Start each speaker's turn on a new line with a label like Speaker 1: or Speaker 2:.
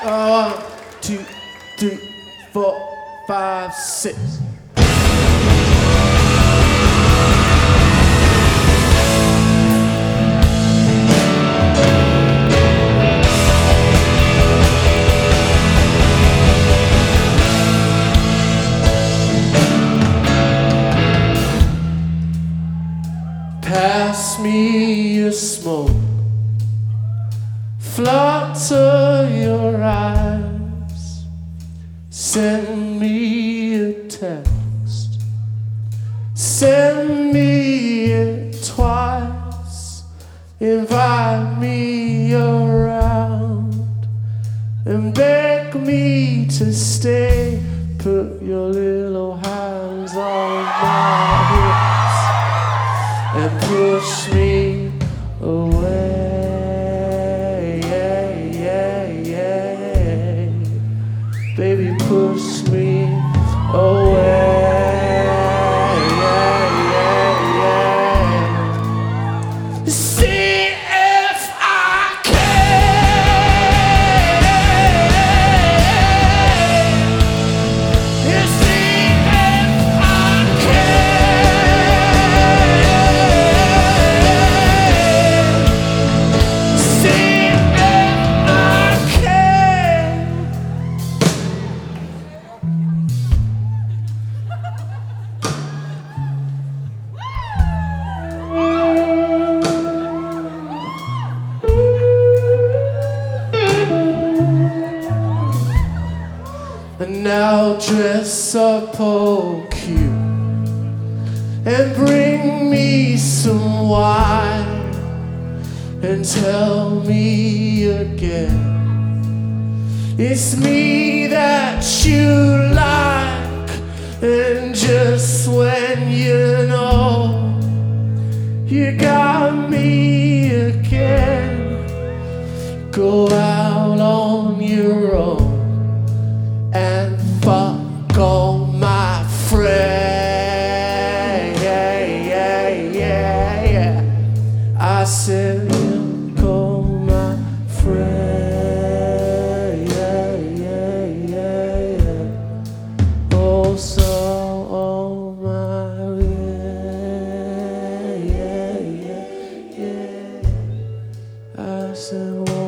Speaker 1: 1, 2, 3, 4, 5, 6. Pass me your smoke, flutter your eyes, send me a text, send me it twice, invite me around and beg me to stay, put your little hands on my hips and push me away. Baby, push me away. See if I can. See if I can. See if I can. And now dress up all cute and bring me some wine and tell me again it's me that you like. And just when you know you got me again, go out on your own and fuck all my friends. I said, call my friends. Also all my I said,